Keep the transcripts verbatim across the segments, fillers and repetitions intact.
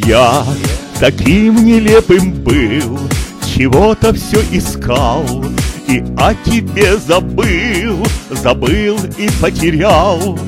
Я таким нелепым был, чего-то все искал, и о тебе забыл, забыл и потерял.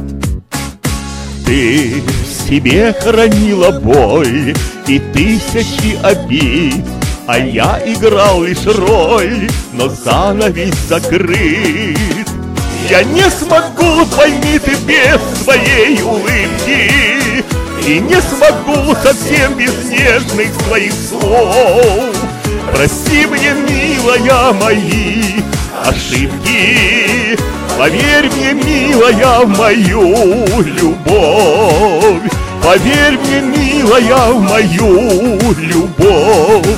Ты в себе хранила боль и тысячи обид, а я играл лишь роль, но занавес закрыт. Я не смогу, пойми ты, без своей улыбки, и не смогу совсем без нежных твоих слов. Прости мне, милая, мои ошибки, поверь мне, милая, в мою любовь. Поверь мне, милая, в мою любовь.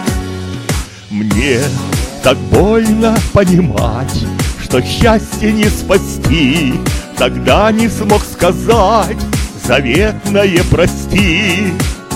Мне так больно понимать, что счастье не спасти. Тогда не смог сказать заветное прости.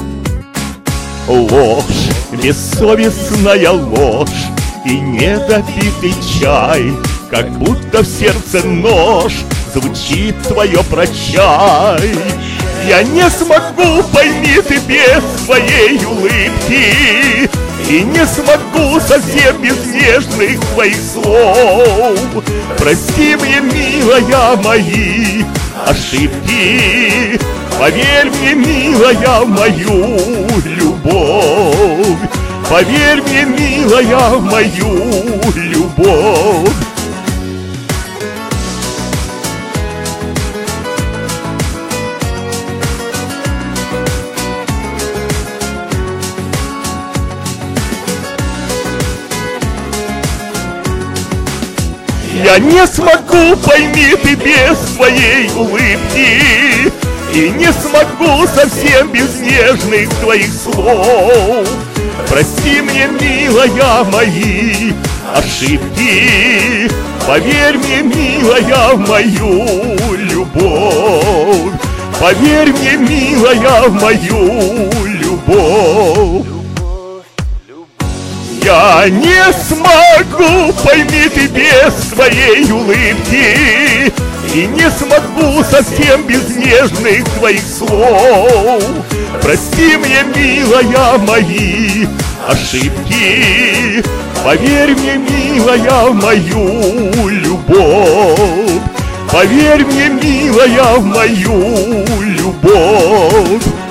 Ложь, бессовестная ложь и недопитый чай, как будто в сердце нож звучит твое прощай. Я не смогу, пойми ты, без своей улыбки, и не смогу совсем без нежных твоих слов. Прости мне, милая, мои ошибки, поверь мне, милая, в мою любовь. Поверь мне, милая, в мою любовь. Я не смогу, пойми ты, без своей улыбки, и не смогу совсем без нежных твоих слов. Прости мне, милая, мои ошибки, поверь мне, милая, в мою любовь. Поверь мне, милая, в мою любовь. Я не смогу, пойми ты, без своей улыбки, и не смогу совсем без нежных твоих слов. Прости мне, милая, мои ошибки, поверь мне, милая, в мою любовь. Поверь мне, милая, в мою любовь.